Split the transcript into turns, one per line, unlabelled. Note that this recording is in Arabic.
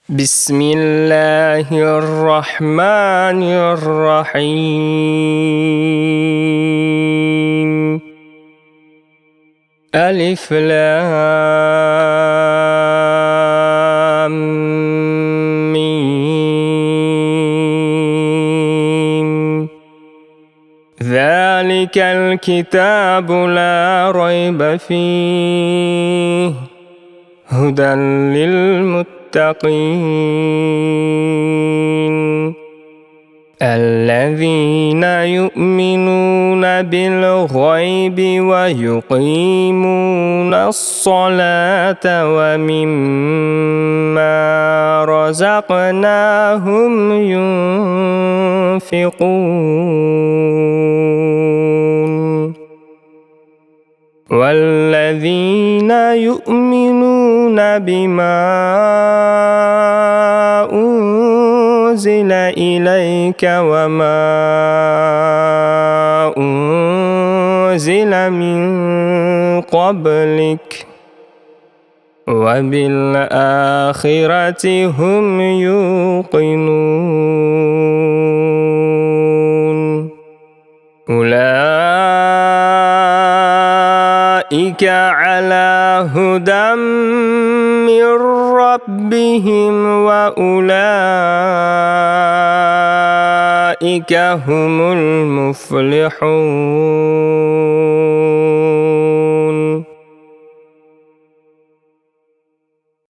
بسم الله الرحمن الرحيم. ألف لام ميم. ذلك الكتاب لا ريب فيه هدى للمتقين الذين يؤمنون بالغيب ويقيمون الصلاة ومما رزقناهم ينفقون والذين يؤمنون بما أنزل إليك وما أنزل من قبلك وبالآخرة هم يوقنون أولئك على هدى من ربهم وأولئك هم المفلحون.